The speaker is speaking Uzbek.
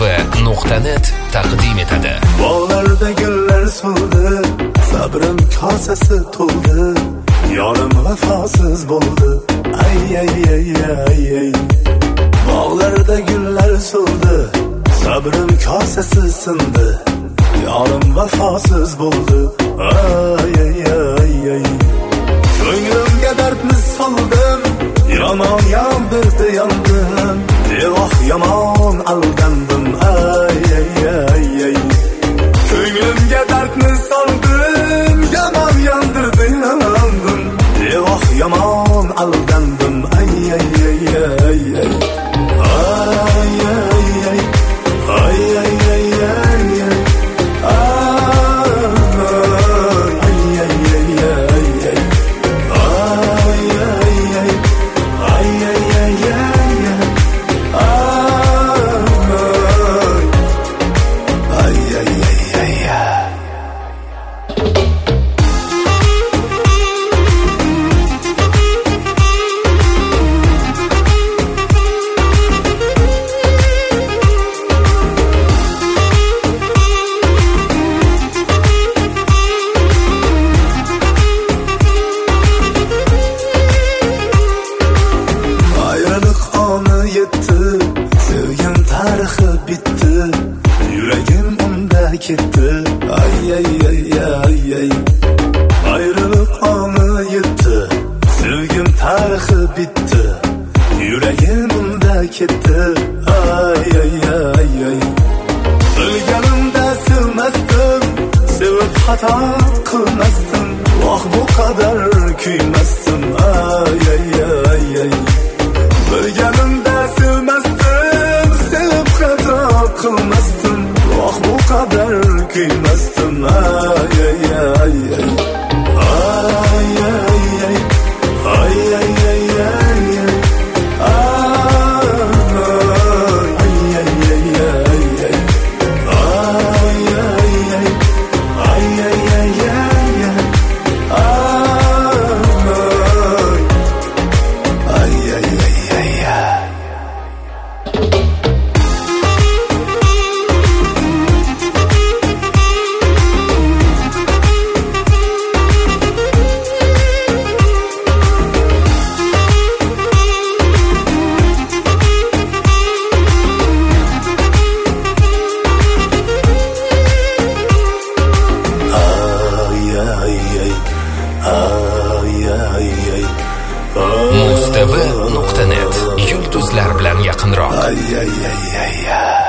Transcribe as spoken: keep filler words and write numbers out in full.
v nuqta net taqdim etadi. Bog'larda gullar so'ldi, sabrim kosasi to'ldi, yorim vafosiz bo'ldi. Ay ay ay ay ay. Bog'larda gullar so'ldi, sabrim kosasi sindi, yorim vafosiz bo'ldi. Ay ay ay ay. Ko'nglimga dardni soldim, yomon yondirdi yondim, devoh yomon aldandim. Ay ay ay ay. Ko'nglimga dardni soldim, yomon yondirdi yondim, devoh yomon aldandim. Ay ay ay ay ay. Ay ay ay. Ay ay ay ay ay. muz t v nuqta net yulduzlar bilan yaqinroq. Ay ay ay ay.